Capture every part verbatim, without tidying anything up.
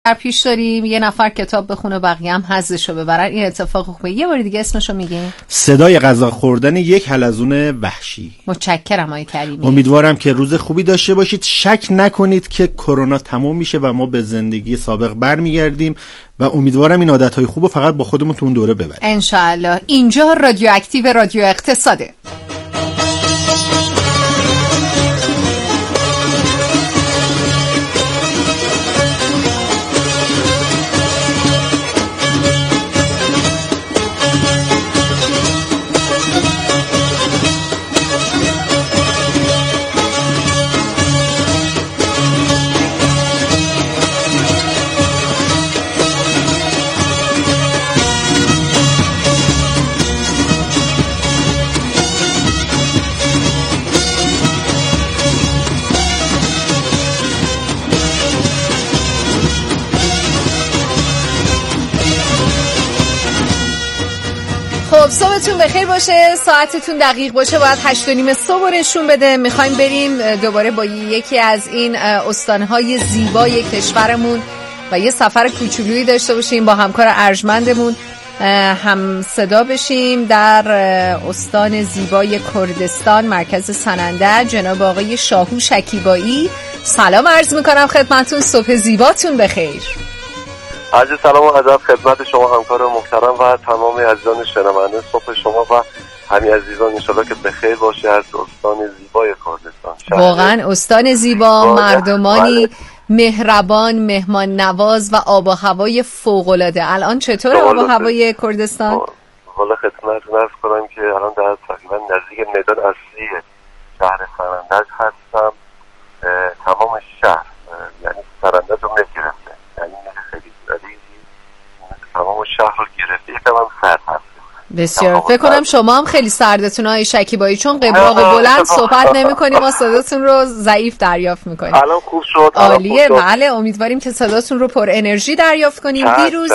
در پیش داریم یه نفر کتاب بخونه بقیه هم حظشو ببرن. این اتفاق خوبه. یه بار دیگه اسمشو میگین؟ صدای غذا خوردن یک حلزون وحشی. متشکرم آقای کریمی. امیدوارم که روز خوبی داشته باشید. شک نکنید که کرونا تموم میشه و ما به زندگی سابق برمیگردیم و امیدوارم این عادتهای خوبو فقط با خودمون تو اون دوره ببریم ان شاء الله. اینجا رادیو اکتیو، رادیو اقتصاده. خب صبحتون بخیر باشه، ساعتتون دقیق باشه، باید هشت و نیم صبح نشون بده. میخوایم بریم دوباره با یکی از این استانهای زیبای کشورمون و یه سفر کوچولویی داشته باشیم با همکار ارجمندمون هم صدا بشیم در استان زیبای کردستان، مرکز سننده، جناب آقای شاهو شکیبایی. سلام عرض میکنم خدمتون، صبح زیباتون بخیر. عرض سلام و ادب خدمت شما همکار محترم و تمام عزیزان شنونده. صبح شما و همه عزیزان انشالله که بخیر باشه از استان زیبای کردستان. واقعا استان زیبا، مردمانی مهربان، مهمان نواز و آب و هوای فوق العاده. الان چطور آب و هوای کردستان؟ والا خدمتتون عرض کنم که الان در تقریبا نزدیک میدان اصلی شهر سنندج هستم. تمام شهر یعنی سنندج رو میگرفته، یعنی خیلی تمام شهر رو گرفته. یکم هم سرد هست بسیار. فکر کنم شما هم خیلی سردتون های شکیبایی، چون قبراق بلند صحبت نمی کنیم، ما صداتون رو ضعیف دریافت میکنیم. الان خوب شد. عالیه. بله امیدواریم که صداتون رو پر انرژی دریافت کنیم. دیروز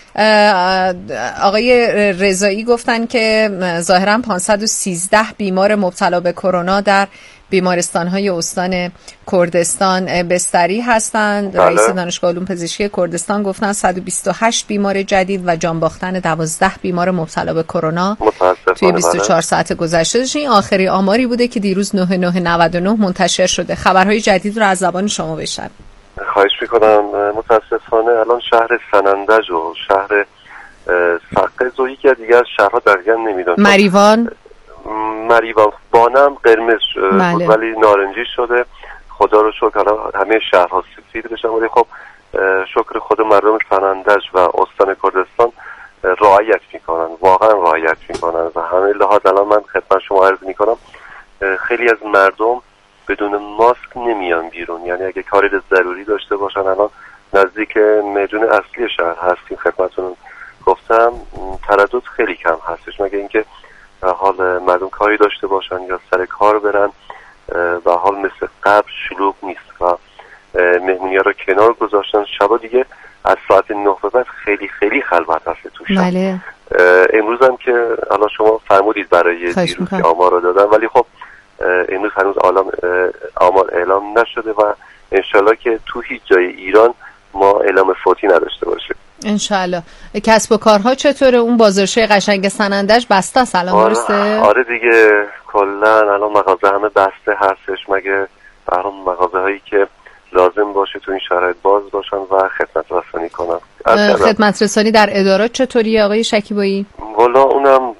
آقای رضایی گفتن که ظاهرا پانصد و سیزده بیمار مبتلا به کرونا در بیمارستان‌های استان کردستان بستری هستند. بله. رئیس دانشگاه علوم پزشکی کردستان گفتن صد و بیست و هشت بیمار جدید و جان باختن دوازده بیمار مبتلا به کرونا توی بیست و چهار ساعت گذشته. این آخری آماری بوده که دیروز نه نه نود و نه منتشر شده. خبرهای جدید رو از زبان شما بشنویم. خواهش می‌کنم. متاسفانه الان شهر سنندج و شهر سقز و یکی دیگه از شهرها دقیقاً نمیدونم، مریوان مریوان بانم قرمز بود ولی نارنجی شده. خدا رو شکر الان همه شهرها سفید بشن، ولی خب شکر خود مردم سنندج و استان کردستان رعایت میکنن، واقعا رعایت میکنن و همه لحاظ الان من خدمت شما عرض میکنم خیلی از مردم بدون ماسک نمیان بیرون. یعنی اگه کاری ضروری داشته باشن الان نزدیک میدون اصلی شهر هستیم، خدمتتون گفتم تردد خیلی کم هستش، مگه اینکه حال مردم کاری داشته باشن یا سر کار برن و حال مثل قبل شلوغ نیست و مهمونی ها رو کنار گذاشتن. شبا دیگه از ساعت نه به بعد خیلی خیلی خلوت هست تو شب. بله. امروز هم که الان شما فرمودید برای دیروز که آمار رو دادن، ولی خب امروز هنوز آمار اعلام نشده و انشالله که تو هیچ جای ایران ما اعلام فوتی نداشته باشیم انشالله. کسب و کارها چطوره؟ اون بازارچه قشنگ سنندج بسته است الان، درسته؟ آره دیگه، کلا الان مغازه همه بسته هستش، مگه برام مغازه هایی که لازم باشه تو این شرایط باز باشن و خدمت رسانی کنن. خدمت رسانی در ادارات چطوریه آقای شکیبایی؟ والا اونم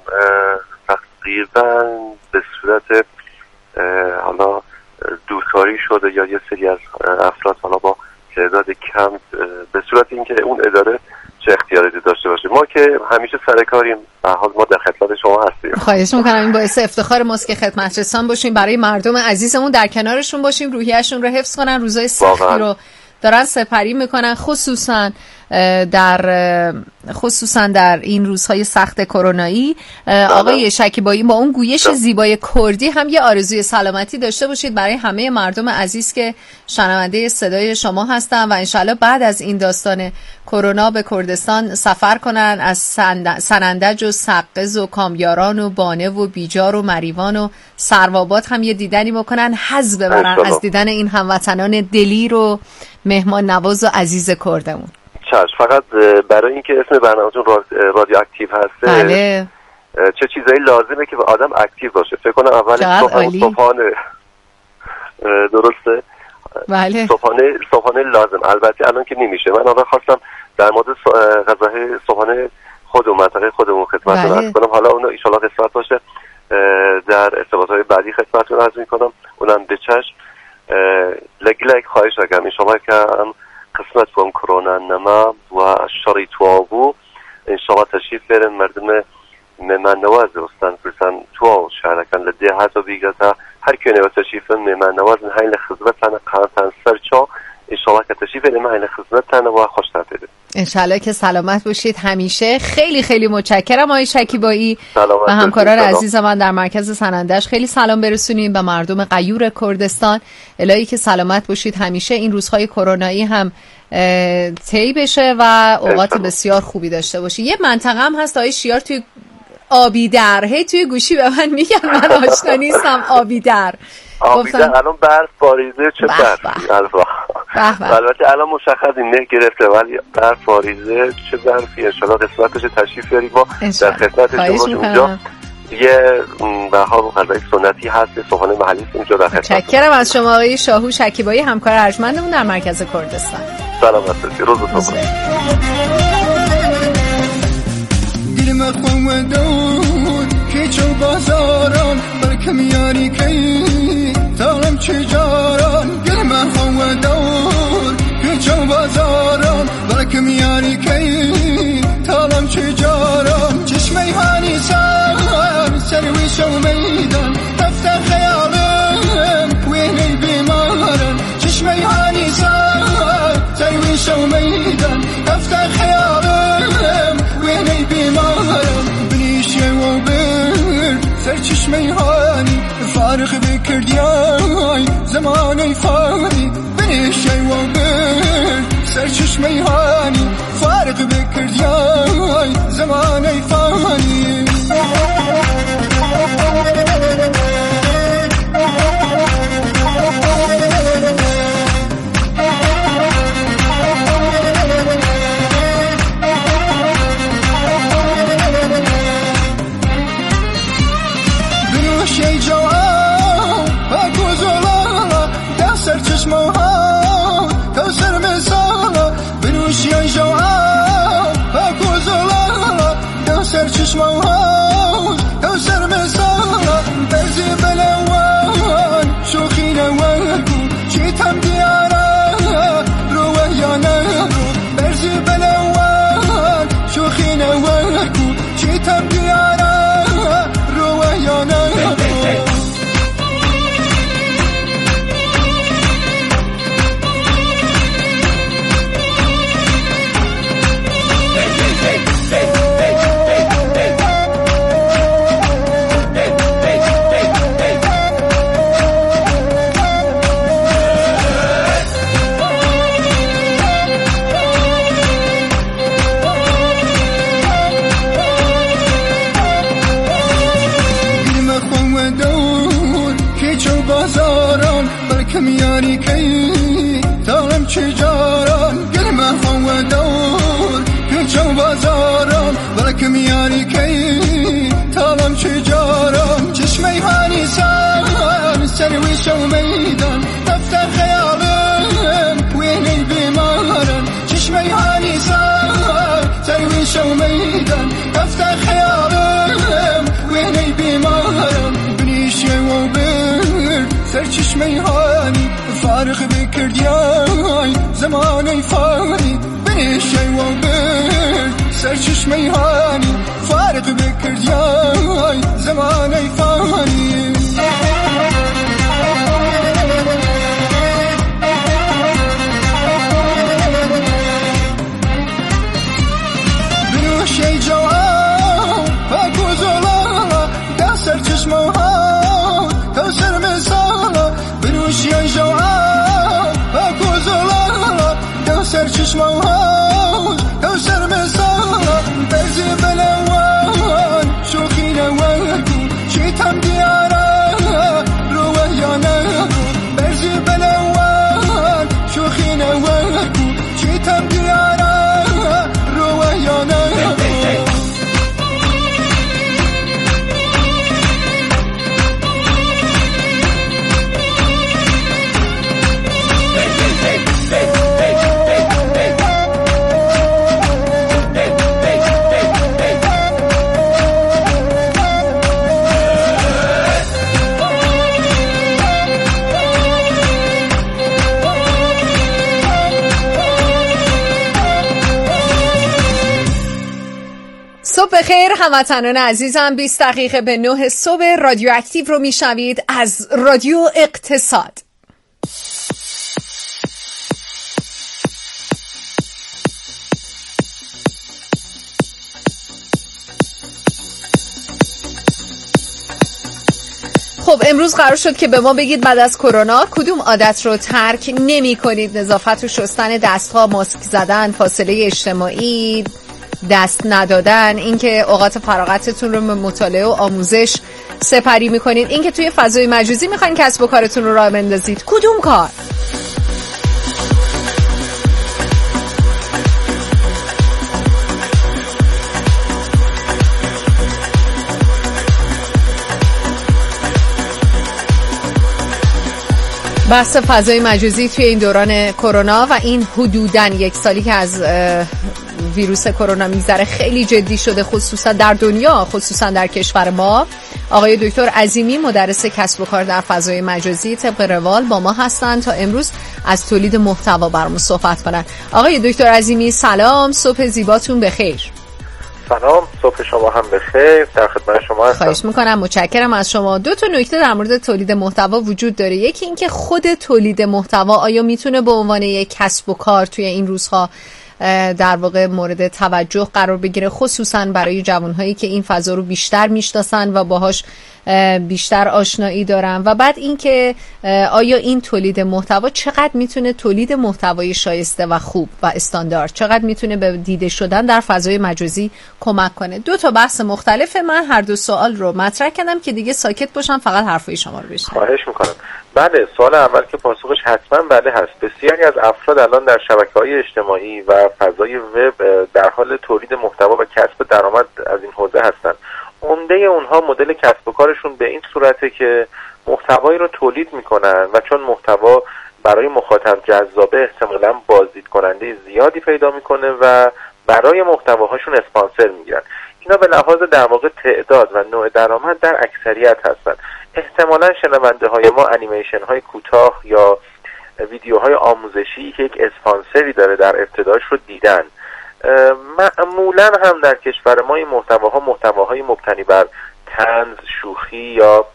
تقریبا به صورت حالا دورکاری شده یا یه سری از افراد حالا با تعداد کم به صورت اینکه اون اداره چه اختیاراتی داشته باشه. ما که همیشه سر کاریم، به حال ما در خدمت شما هستیم. خواهش میکنم. این باعث افتخار ماست که خدمت رسان باشیم، برای مردم عزیزمون در کنارشون باشیم، روحیه‌شون رو حفظ کنن، روزای سختی رو دارن سپری میکنن، خصوصا در خصوصا در این روزهای سخت کرونایی. آقای شکیبایی، با اون گویش زیبای کردی هم یه آرزوی سلامتی داشته باشید برای همه مردم عزیز که شنونده صدای شما هستن و انشالله بعد از این داستان کرونا به کردستان سفر کنن، از سنندج و سقز و کامیاران و بانه و بیجار و مریوان و سرواباد هم یه دیدنی بکنن، حظ ببرن از دیدن این هموطنان دلیر و مهمان نواز و عزیز کردمون. چشم. فقط برای اینکه اسم برنامه‌تون رادیو اکتیو هسته، بله، چه چیزایی لازمه که آدم اکتیو باشه؟ فکر کنم اول صبحانه درسته؟ بله. صبحانه صبحانه لازم. البته الان که نمیشه. من الان خواستم در مورد غذاهای صبحانه خودمون منطقه خودمون خدمتتون عرض کنم. حالا اون ان شاءالله قسمت باشه در ارتباطات بعدی خدمتتون عرض میکنم. اونم به چشم. لگی لگ خواهش اگم این شما که هم قسمت بوم کرونا نما و شری توابو ان شاءالله تشریف برن مردم مهمان نواز استان فرسان تو شهرکان لده حتی بیگتا هر کنه و تشریف مهمان نواز هاین خدمتتان قانتان سرچو ان شاءالله که تشریف برن هاین خدمتتان و خوش تابید. ان شاءالله که سلامت باشید همیشه. خیلی خیلی متشکرم آقای شکیبایی و همکاران عزیز من در مرکز سنندج. خیلی سلام برسونیم به مردم غیور کردستان. الهی که سلامت باشید همیشه. این روزهای کرونایی هم طی بشه و اوقات بسیار خوبی داشته باشید. یه منطقه هم هست آقای شیار توی آبیدر، هی توی گوشی به من میگن، من آشنا نیستم. آبیدر آبیدر الان برف باریزه. چه برفی البته الان مشخص این نه گرفته ولی برف باریزه. چه برفی. انشالله قسمتش تشریف بیارید ما در خدمت شما باشیم. اونجا یه به حال غذای سنتی هست، صبحانه محلی اونجا در خدمت. متشکرم از شما آقای شاهو شکیبایی همکار ارجمندمون در مرکز کردستان. سلامت باشید. روزتون بخیر. مخون و دور که چو بازاران برکم یاری کی تالم چجاران گل مخون و دور که چو بازاران برکم یاری کی تالم چجاران چشمه هانی سر سروی شو میدان دفتر خیالم وینی بیمارن چشمه هانی سر سروی شو میدان دفتر خیالم وینی بیمارم بنیشه و بر سر چشمه هانی فارغ بکردیای زمانی فانی بنیشه و بر سر چشمه هانی فارغ بکردیای زمانی فانی شی جوان باکو زلالا دستر چشمه ها کوسر مثالا بنوشی جوان باکو زلالا دستر چشمه ها کوسر مثالا برزی بلوان شوخی نوارکو چیتم دیارا رویانه برزی بلوان شوخی نوارکو چیتم دیارا رویانه کمیانی کی تالم چجاران گل مخون و دور که چو بازاران ولی کمیانی کی تالم چجاران چشمه هانی سر سروی شو میدان دفتر خیالم وینی بیمارن چشمه هانی سر سروی شو میدان دفتر خیالم وینی بیمارن بنیشه و بر سر چشمه هانی فارغ بکردیای زمانی فانی بنیشه و بر سر چشمه هانی فارغ بکردیای زمانی فانی بنوشی جوان باکو زلالا دستر چشمه ها کوسر مثالا بنوشی جوان باکو زلالا کوسر چشمه ها کوسر مثالا برزی بلوان شوخی نوارکو چیتم دیارا رویانه برزی بلوان شوخی نوارکو صبح بخیر هموطنان عزیزم. بیست دقیقه به نه صبح رادیو اکتیو رو میشنوید از رادیو اقتصاد. خب امروز قرار شد که به ما بگید بعد از کرونا کدوم عادت رو ترک نمی کنید؟ نظافت و شستن دستها، ماسک زدن، فاصله اجتماعی، دست ندادن، اینکه اوقات فراغتتون رو به مطالعه و آموزش سپری میکنید، اینکه توی فضای مجازی میخواین کسب و کارتون رو راه بندازید. کدوم کار؟ بحث فضای مجازی توی این دوران کرونا و این حدوداً یک سالی که از ویروس کرونا میگذره خیلی جدی شده، خصوصا در دنیا، خصوصا در کشور ما. آقای دکتر عظیمی مدرس کسب و کار در فضای مجازی طبق روال با ما هستن تا امروز از تولید محتوا برامون صحبت کنن. آقای دکتر عظیمی سلام، صبح زیباتون بخیر. سلام، صبح شما هم بخیر. در خدمت شما هستم. خواهش میکنم، متشکرم از شما. دو تا نکته در مورد تولید محتوا وجود داره. یکی اینکه خود تولید محتوا آیا میتونه به عنوان یک کسب و کار توی این روزها در واقع مورد توجه قرار بگیره، خصوصا برای جوانهایی که این فضا رو بیشتر میشناسن و باهاش بیشتر آشنایی دارن، و بعد اینکه آیا این تولید محتوا چقدر میتونه تولید محتوای شایسته و خوب و استاندارد، چقدر میتونه به دیده شدن در فضای مجازی کمک کنه. دو تا بحث مختلف. من هر دو سوال رو مطرح کردم که دیگه ساکت باشم، فقط حرفای شما رو بشنوم. خواهش میکنم. بله، سوال اول که پاسخش حتما بله هست. بسیاری از افراد الان در شبکه‌های اجتماعی و فضای وب در حال تولید محتوا و کسب درآمد از این حوزه هستن. عمده اونها مدل کسب و کارشون به این صورته که محتوایی رو تولید میکنن و چون محتوا برای مخاطب جذابه احتمالاً بازدید کننده زیادی پیدا میکنه و برای محتواهاشون اسپانسر میگیرن. اینا به لحاظ در واقع تعداد و نوع درآمد در اکثریت هستن. احتمالاً شنونده های ما انیمیشن های کوتاه یا ویدیوهای آموزشی که یک اسپانسری داره در ابتداش رو دیدن. معمولاً هم در کشور ما این محتواها محتواهای مبتنی بر طنز، شوخی یا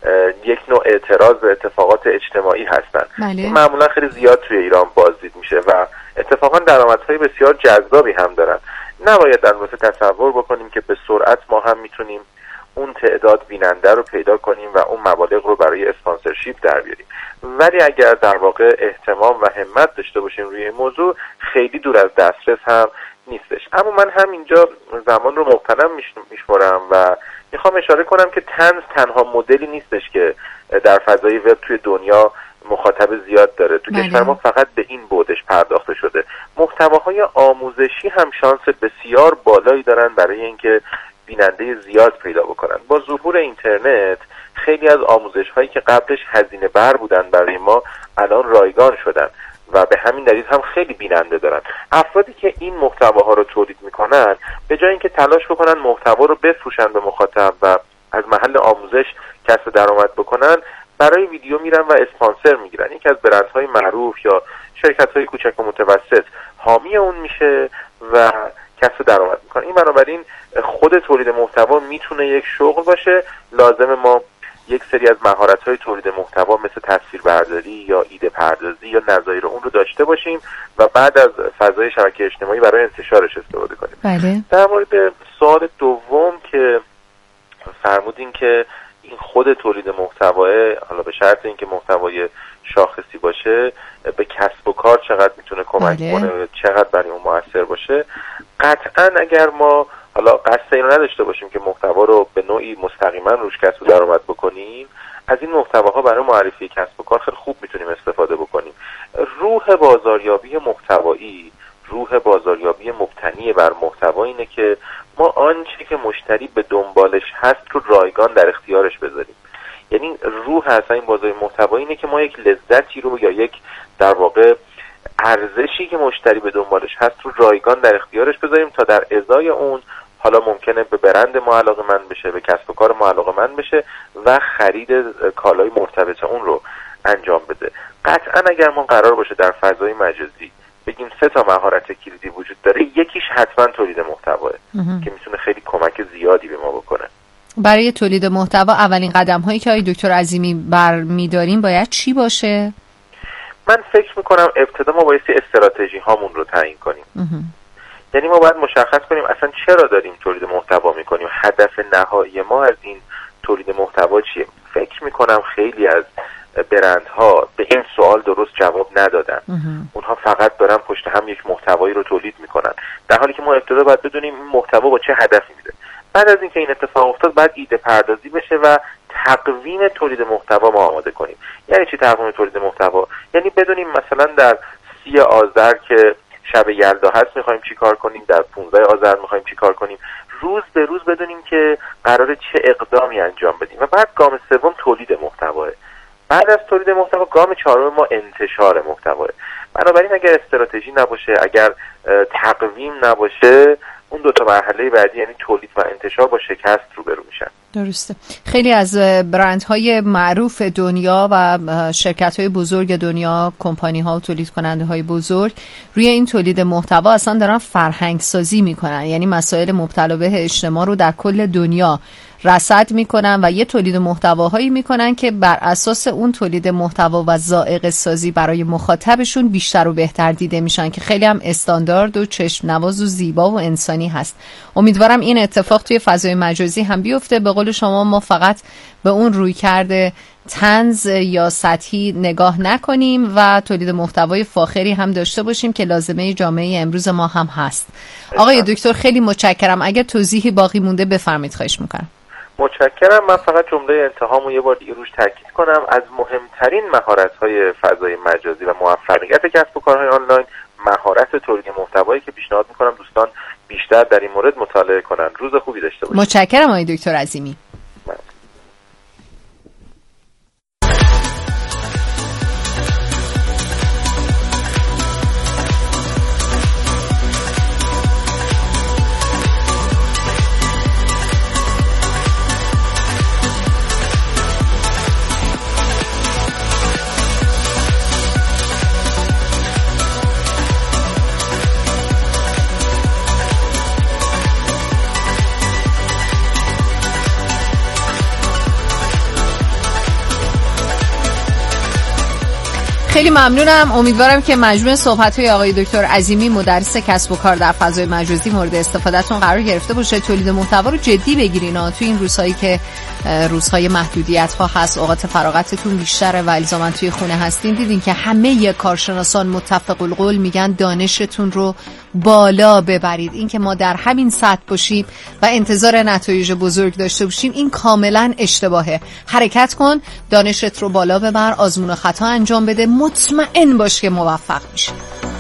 یک نوع اعتراض به اتفاقات اجتماعی هستن. بله. معمولاً خیلی زیاد توی ایران بازدید میشه و اتفاقاً درآمدهای بسیار جذابی هم دارن. نباید در واقع تصور بکنیم که به سرعت ما هم میتونیم اون تعداد بیننده رو پیدا کنیم و اون مبالغ رو برای اسپانسرشیپ در بیاریم، ولی اگر در واقع احتمام و همت داشته باشیم روی این موضوع خیلی دور از دسترس هم نیستش. اما من هم اینجا زمان رو مغتنم میشمارم و میخوام اشاره کنم که طنز تنها مدلی نیستش که در فضای وب توی دنیا مخاطب زیاد داره. تو کشور ما فقط به این بودش پرداخته شده. محتواهای آموزشی هم شانس بسیار بالایی دارن برای اینکه بیننده زیاد پیدا بکنن. با ظهور اینترنت خیلی از آموزش هایی که قبلش هزینه بر بودن برای ما الان رایگان شدن و به همین دلیل هم خیلی بیننده دارن. افرادی که این محتواها رو تولید میکنن به جای اینکه تلاش بکنن محتوا رو بفروشن به مخاطب و از محل آموزش کسب درآمد بکنن، برای ویدیو میرن و اسپانسر میگیرن. یکی از برندهای معروف یا شرکت‌های کوچک و متوسط حامی اون میشه و کسب درآمد میکنه. این بنابراین خود تولید محتوا میتونه یک شغل باشه. لازم ما یک سری از مهارت‌های تولید محتوا مثل تصویربرداری یا ایده پردازی یا نظایر اون رو داشته باشیم و بعد از فضای شبکه اجتماعی برای انتشارش استفاده کنیم. بله. در مورد سوال دوم که فرمودین که این خود تولید محتوا، حالا به شرط اینکه محتوای شاخصی باشه، به کسب و کار چقدر میتونه کمک بله. کنه و چقدر برای اون موثر باشه. قطعاً اگر ما حالا قصد اینو نداشته باشیم که محتوا رو به نوعی مستقیما روش کسب درآمد بکنیم، از این محتواها برای معرفی کسب و کار خیلی خوب میتونیم استفاده بکنیم. روح بازاریابی محتوایی، روح بازاریابی مبتنی بر محتوا اینه که ما آنچه که مشتری به دنبالش هست رو رایگان در اختیارش بذاریم. یعنی روح اصلا این بازار محتوایی اینه که ما یک لذتی رو یا یک در واقع ارزشی که مشتری به دنبالش هست رو رایگان در اختیارش بذاریم تا در ازای اون حالا ممکنه به برند ما علاقه‌مند بشه، به کسب و کار ما علاقه‌مند بشه و خرید کالای مرتبط اون رو انجام بده. قطعا اگر ما قرار باشه در فضای مجازی بگیم سه تا مهارت کلیدی وجود داره، یکیش حتما تولید محتواه که میتونه خیلی کمک برای تولید محتوا اولین قدم هایی که آقای دکتر عظیمی برمی‌داریم باید چی باشه؟ من فکر میکنم ابتدا ما بایستی استراتژی هامون رو تعیین کنیم. یعنی ما باید مشخص کنیم اصلا چرا داریم تولید محتوا میکنیم، هدف نهایی ما از این تولید محتوا چیه. فکر میکنم خیلی از برندها به این سوال درست جواب ندادن. اونها فقط دارن پشت هم یک محتوایی رو تولید میکنن، در حالی که ما ابتدا باید بدونیم این محتوا با چه هدفی میره. بعد از اینکه این اتفاق افتاد بعد ایده پردازی بشه و تقویم تولید محتوا ما آماده کنیم. یعنی چی تقویم تولید محتوا؟ یعنی بدونیم مثلا در سی آذر که شب یلدا هست میخوایم چی کار کنیم، در پانزده آذر میخوایم چی کار کنیم، روز به روز بدونیم که قراره چه اقدامی انجام بدیم. و بعد گام سوم تولید محتواه. بعد از تولید محتوا گام چهارم ما انتشار محتواه. بنابراین اگر استراتژی نباشه، اگر تقویم نباشه، اون دو تا مرحله بعدی یعنی تولید و انتشار با شکست روبرو میشن. درسته. خیلی از برندهای معروف دنیا و شرکت‌های بزرگ دنیا، کمپانی‌ها و تولید کننده‌های بزرگ روی این تولید محتوا اصلا دارن فرهنگ سازی میکنن. یعنی مسائل مبتلا به اجتماع رو در کل دنیا رصد میکنن و یه تولید محتواهایی میکنن که بر اساس اون تولید محتوا و ذائقه سازی برای مخاطبشون بیشتر و بهتر دیده میشن که خیلی هم استاندارد و چشم نواز و زیبا و انسانی هست. امیدوارم این اتفاق توی فضای مجازی هم بیفته. به قول شما ما فقط به اون روی کرده طنز یا سطحی نگاه نکنیم و تولید محتوای فاخری هم داشته باشیم که لازمه جامعه امروز ما هم هست. آقای دکتر خیلی متشکرم. اگر توضیحی باقی مونده بفرمایید، خواهش میکنم. متشکرم. من فقط جمله انتهامو یه بار دیگه روش تاکید کنم. از مهمترین مهارت‌های فضای مجازی و موفقیت کسب و کارهای آنلاین مهارت تولید محتوایی که پیشنهاد میکنم دوستان بیشتر در این مورد مطالعه کنن. روز خوبی داشته باشید. متشکرم آقای دکتر عظیمی. خیلی ممنونم. امیدوارم که مجموع صحبت‌های آقای دکتر عظیمی مدرس کسب و کار در فضای مجازی مورد استفادهتون قرار گرفته باشه. تولید محتوا رو جدی بگیرین ها. تو این روزهایی که روزهای محدودیت‌ها هست، اوقات فراغتتون بیشتره و الزاماً توی خونه هستین، دیدین که همه کارشناسان متفق القول میگن دانشتون رو بالا ببرید. این که ما در همین سطح باشیم و انتظار نتایج بزرگ داشته باشیم این کاملا اشتباهه. حرکت کن، دانشت رو بالا ببر، آزمون و خطا انجام بده، مطمئن باش که موفق میشه.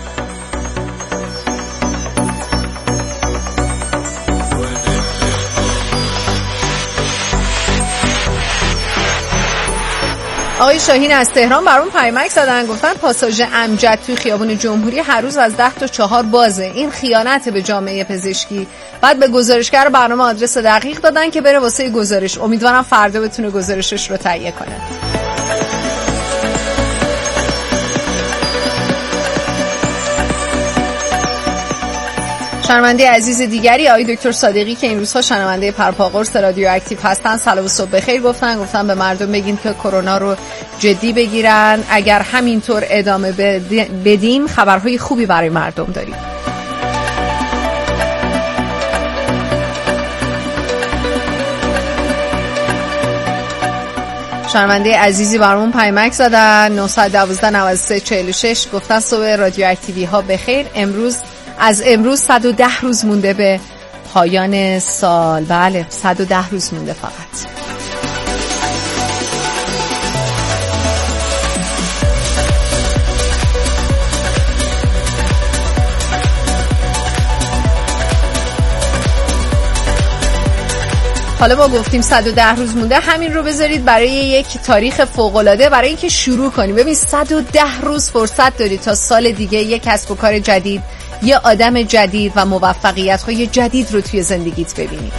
آقای شاهین از تهران برام پیامک زدن، گفتن پاساژ امجد توی خیابون جمهوری هر روز از ده تا چهار بازه. این خیانت به جامعه پزشکی. بعد به گزارشگر برنامه آدرس دقیق دادن که بره واسه گزارش. امیدوارم فردا بتونه گزارشش رو تهیه کنه. شنونده عزیز دیگری آقای دکتر صادقی که این روزها شنونده پرپاقرص رادیو اکتیو هستن، سلام و صبح بخیر گفتن. گفتن به مردم بگین که کرونا رو جدی بگیرن. اگر همینطور ادامه بدیم خبرهای خوبی برای مردم داریم. شنونده عزیزی برامون پیامک زدن نه یک دو نه سه چهار شش، گفتن صبح رادیو اکتیوی ها بخیر. امروز از امروز صد و ده روز مونده به پایان سال. بله صد و ده روز مونده فقط. حالا ما گفتیم صد و ده روز مونده، همین رو بذارید برای یک تاریخ فوق‌العاده برای اینکه شروع کنیم. ببین صد و ده روز فرصت داری تا سال دیگه یک کسب و کار جدید، یه آدم جدید و موفقیت‌های جدید رو توی زندگیت ببینی.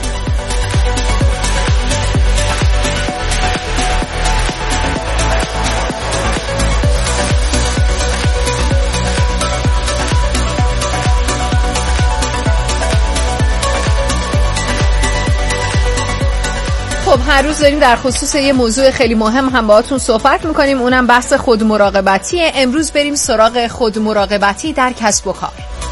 خب هر روز داریم در خصوص یه موضوع خیلی مهم هم باهاتون صحبت میکنیم، اونم بحث خودمراقبتیه. امروز بریم سراغ خودمراقبتی در کسب و کار.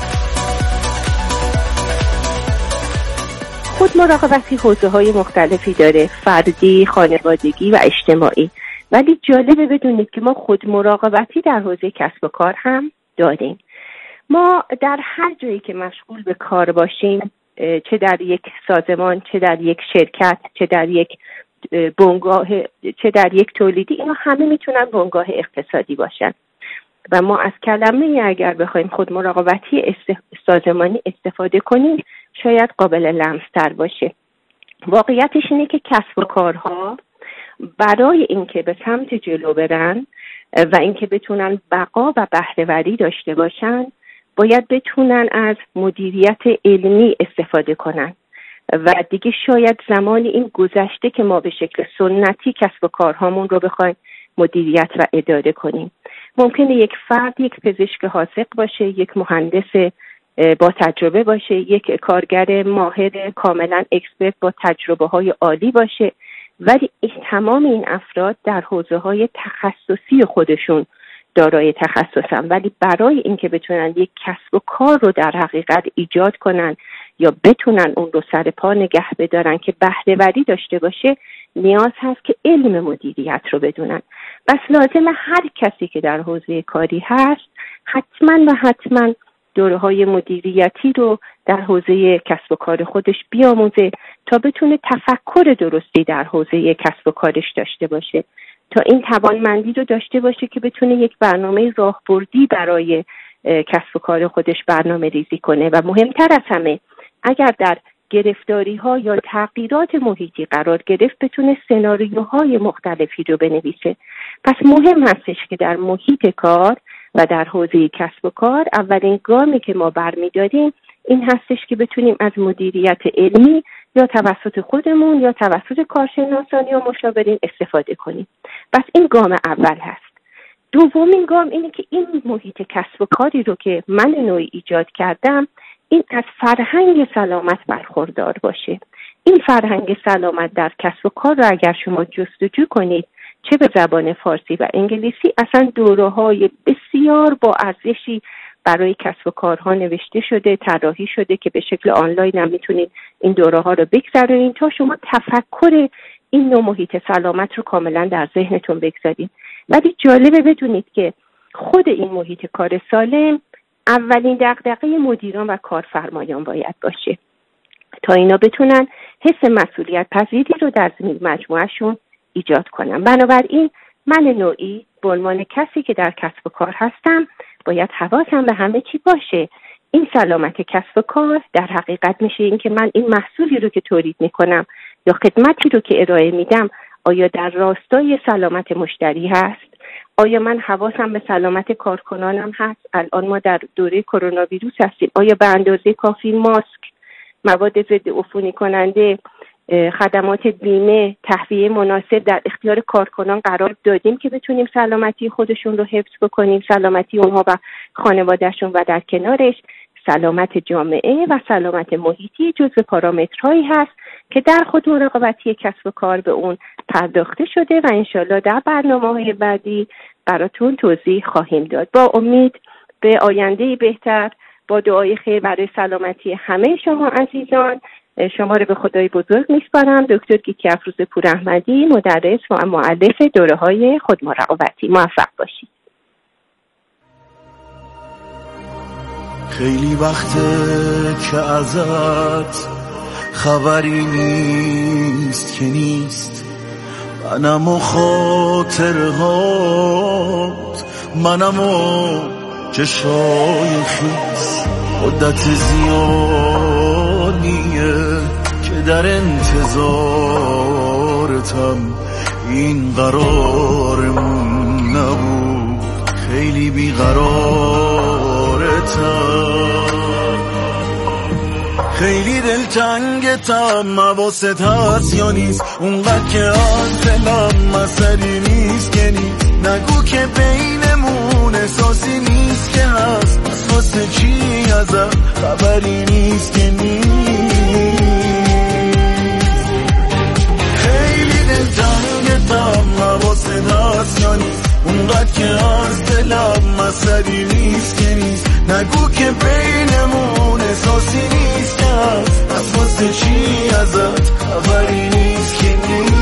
خودمراقبتی حوزه‌های مختلفی داره، فردی، خانوادگی و اجتماعی. ولی جالبه بدونید که ما خودمراقبتی در حوزه کسب و کار هم داریم. ما در هر جایی که مشغول به کار باشیم، چه در یک سازمان، چه در یک شرکت، چه در یک بنگاه، چه در یک تولیدی، اینا همه میتونن بنگاه اقتصادی باشن و ما از کلمه اگر بخوایم خودمراقبتی است... سازمانی استفاده کنیم شاید قابل لمس‌تر باشه. واقعیتش اینه که کسب و کارها برای اینکه به سمت جلو برن و اینکه بتونن بقا و بهره‌وری داشته باشن باید بتونن از مدیریت علمی استفاده کنن و دیگه شاید زمان این گذشته که ما به شکل سنتی کسب و کارهامون رو بخوایم مدیریت و اداره کنیم. ممکنه یک فرد یک پزشک حاذق باشه، یک مهندس با تجربه باشه، یک کارگر ماهر کاملا اکسپرت با تجربه های عالی باشه، ولی تمام این افراد در حوزه های تخصصی خودشون دارای تخصصن، ولی برای اینکه بتونن یک کسب و کار رو در حقیقت ایجاد کنن یا بتونن اون رو سر پا نگه بدارن که بهره‌وری داشته باشه، نیاز هست که علم مدیریت رو بدونن. بس لازمه هر کسی که در حوزه کاری هست حتما و حتما دوره‌های مدیریتی رو در حوزه کسب و کار خودش بیاموزه تا بتونه تفکر درستی در حوزه کسب و کارش داشته باشه، تا این توانمندی رو داشته باشه که بتونه یک برنامه راهبردی برای کسب و کار خودش برنامه ریزی کنه و مهمتر از همه اگر در گرفتاری ها یا تغییرات محیطی قرار گرفت بتونه سناریوهای مختلفی رو بنویسه. پس مهم هستش که در محیط کار و در حوزه کسب و کار اولین گامی که ما برمی‌داریم این هستش که بتونیم از مدیریت علمی یا توسط خودمون یا توسط کارشناسان یا مشاورین استفاده کنیم. بس این گام اول هست. دومین گام اینه که این محیط کسب و کاری رو که من نوعی ایجاد کردم این از فرهنگ سلامت برخوردار باشه. این فرهنگ سلامت در کسب و کار رو اگر شما جستجو کنید چه به زبان فارسی و انگلیسی، اصلا دوره‌های بسیار با ارزشی برای کسب و کارها نوشته شده، طراحی شده که به شکل آنلاین هم میتونید این دوره‌ها رو بگذارید تا شما تفکر این نوع محیط سلامت رو کاملا در ذهنتون بگذارید. ولی جالبه بدونید که خود این محیط کار سالم اولین دغدغه مدیران و کارفرمایان باید باشه تا اینا بتونن حس مسئولیت پذیری رو در زمین مجموعهشون ایجاد کنن. بنابراین من نوعی به عنوان کسی که در کسب و کار هستم باید حواسم به همه چی باشه. این سلامت کسب و کار در حقیقت میشه این که من این محصولی رو که تولید میکنم یا خدمتی رو که ارائه میدم آیا در راستای سلامت مشتری هست؟ آیا من حواسم به سلامت کارکنانم هست؟ الان ما در دوره کرونا ویروس هستیم. آیا به اندازه کافی ماسک، مواد ضد عفونی کننده، خدمات بیمه، تهویه مناسب در اختیار کارکنان قرار دادیم که بتونیم سلامتی خودشون رو حفظ بکنیم، سلامتی اونها و خانوادهشون، و در کنارش سلامت جامعه و سلامت محیطی جزو پارامترهایی هست که در خود مراقبتی کسب و کار به اون پرداخته شده و انشالله در برنامه‌های بعدی براتون توضیح خواهیم داد. با امید به آینده بهتر، با دعای خیر برای سلامتی همه شما عزیزان، شما رو به خدای بزرگ میسپارم. دکتر گیتی افروز پوراحمدی، مدرس و مؤلف دوره‌های خودمراقبتی. موفق باشید. خیلی وقته که ازت خبری نیست که نیست، منم و خاطرهات، منم و چشای خیس، مدت زیادیه که در انتظارتم، این قرارمون نبود، خیلی بیقرارتم، خیلی دلتنگتم، حواست هست یا نیست، اونقدر که از دلم مسئله نیست که نیست، نگو که بینمون احساسی نیست که هست، از واسه چی ازم خبری نیست که نیست. خیلی واسه چی ازت خبری نیست که نیست.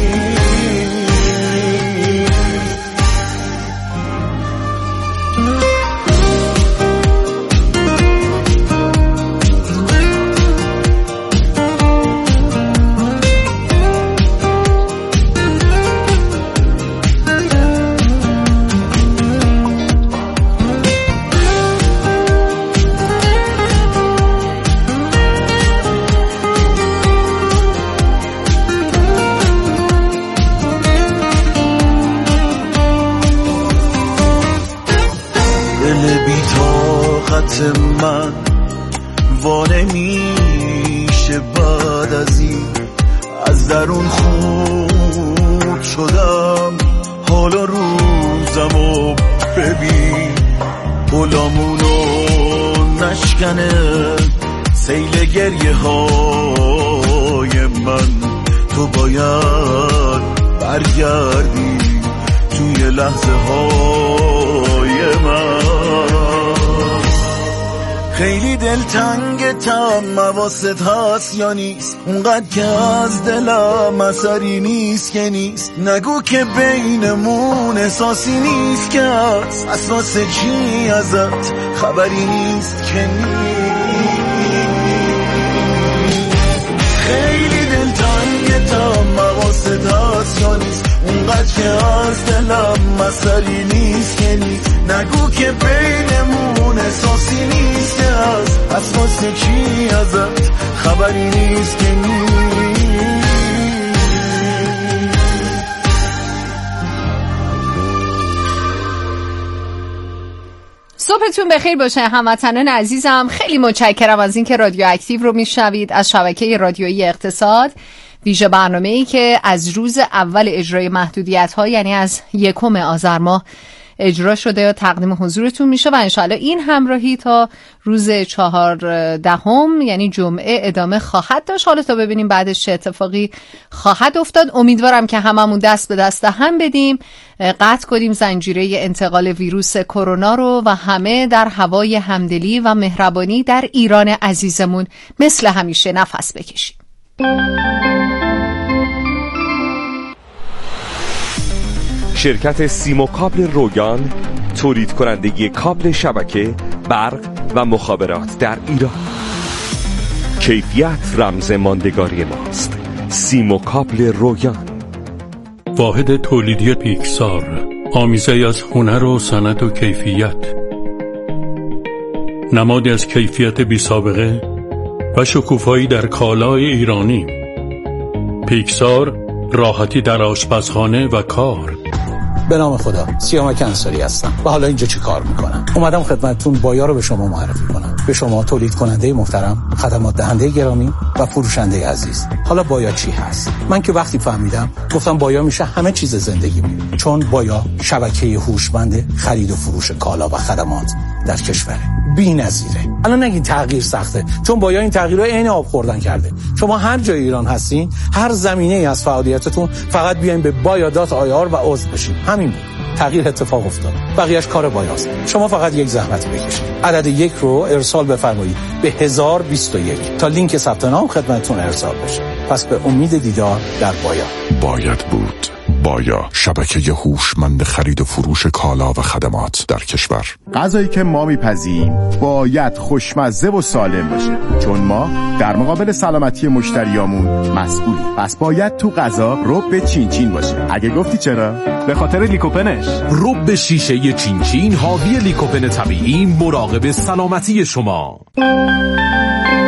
من وانه میشه بعد از این، از درون خود شدم حالا روزمو ببین، غلامونو نشکنه سیل گریه های من. تو باید برگردی توی لحظه های من. خیلی دلتنگتم حواست هست یا نیست، اونقدر که از دلم اثری نیست که نیست. نگو که بینمون احساسی نیست که هست، اساس چی ازت خبری نیست که نیست. خیلی دلتنگتم حواست هست یا نیست، اونقدر که از دلم اثری نیست که نیست. نگو که بینمون احساسی نیست که هست، اساس چی ازت خبری نیست که نیست. صبحتون بخیر باشه هموطنان عزیزم. خیلی متشکرم از اینکه رادیو اکتیو رو میشنوید از شبکه رادیویی اقتصاد، ویژه برنامه‌ای که از روز اول اجرای محدودیت‌ها یعنی از یکم آذر ماه اجرا شده یا تقدیم حضورتون میشه و انشاءالله این همراهی تا روز چهاردهم یعنی جمعه ادامه خواهد داشت. حالا تا ببینیم بعدش چه اتفاقی خواهد افتاد. امیدوارم که هممون دست به دست هم بدیم، قطع کنیم زنجیره انتقال ویروس کرونا رو و همه در هوای همدلی و مهربانی در ایران عزیزمون مثل همیشه نفس بکشیم. شرکت سیموکابل رویان تولید کننده کابل شبکه، برق و مخابرات در ایران. کیفیت رمز ماندگاری ماست. سیموکابل رویان. واحد تولیدی پیکسار، آمیزه‌ای از هنر و صنعت و کیفیت، نمادی از کیفیت بی سابقه و شکوفایی در کالای ایرانی. پیکسار، راحتی در آشپزخانه و کار. به نام خدا، سیامک انصاری هستم و حالا اینجا چی کار میکنم؟ اومدم خدمتتون بایا رو به شما معرفی کنم. به شما تولید کننده محترم، خدمات دهنده گرامی و فروشنده عزیز. حالا بایا چی هست؟ من که وقتی فهمیدم گفتم بایا میشه همه چیز زندگیمون، چون بایا شبکه هوشمند خرید و فروش کالا و خدمات در کشور بی‌نظیره. الان نگین تغییر سخته، چون بایا این تغییرها عین آب خوردن کرده. شما هر جای ایران هستین، هر زمینه‌ای از فعالیتتون، فقط بیاین به بایا دات آی آر و عضو بشین. همین بود. تغییر اتفاق افتاد. بقیه‌اش کار بایاست. شما فقط یک زحمت بکشید. عدد یک رو ارسال بفرمایید به هزار و بیست و یک تا لینک ثبت نام خدمتتون ارسال بشه. پس به امید دیدار در بایا. باید بود. بایا، شبکه هوشمند خرید و فروش کالا و خدمات در کشور. غذایی که ما میپزیم باید خوشمزه و سالم باشه، چون ما در مقابل سلامتی مشتریامون مسئولیم. پس باید تو غذا رب چین چین باشه. اگه گفتی چرا؟ به خاطر لیکوپنش. رب شیشه چین چین حاوی لیکوپن طبیعی، مراقب سلامتی شما.